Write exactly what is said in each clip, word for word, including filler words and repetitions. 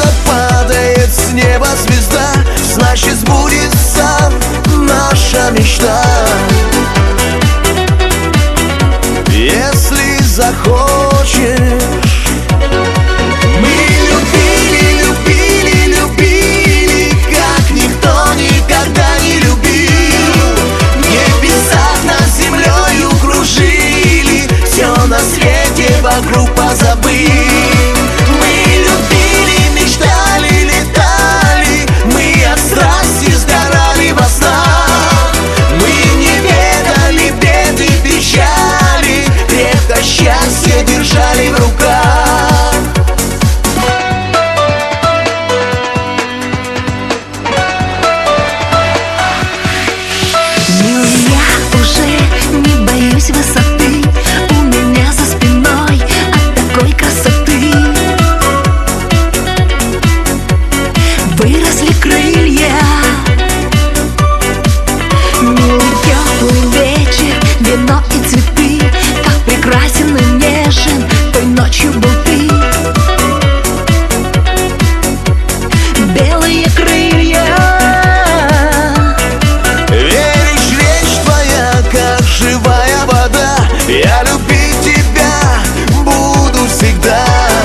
падает с неба звезда, значит сбудется наша мечта. Если захочешь. Мы любили, любили, любили, как никто никогда не любил. В небесах над землею кружили, все на свете вокруг позабыли. Мы любили, мечтали, летали, мы от страсти сгорали во снах. Мы не ведали бед и печали, крепко счастье держали в руках. Милый, я уже не боюсь высоты, у меня за спиной от такой красоты выросли крылья. Милый теплый вечер, вино и цветы, как прекрасен и нежен той ночью был ты. Белые крылья. Веришь, речь твоя, как живая вода, я любить тебя буду всегда.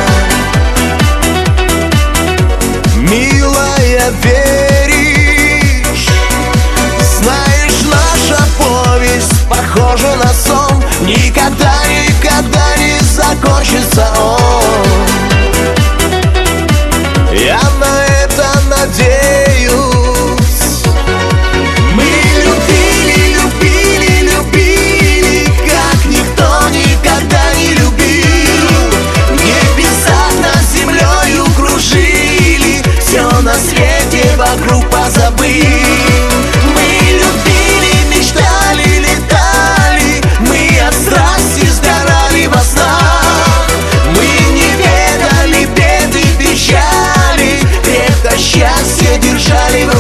Милая, веришь? Знаешь, наша повесть похожа на сон, никогда, никогда не закончится он. Я на это надеюсь. Мы любили, любили, любили, как никто никогда не любил. В небесах над землею кружили, все на свете вокруг позабыли. Мы любили, мечтали, летали, мы от страсти сгорали во снах. Мы не ведали бед и печали, крепко счастье держали в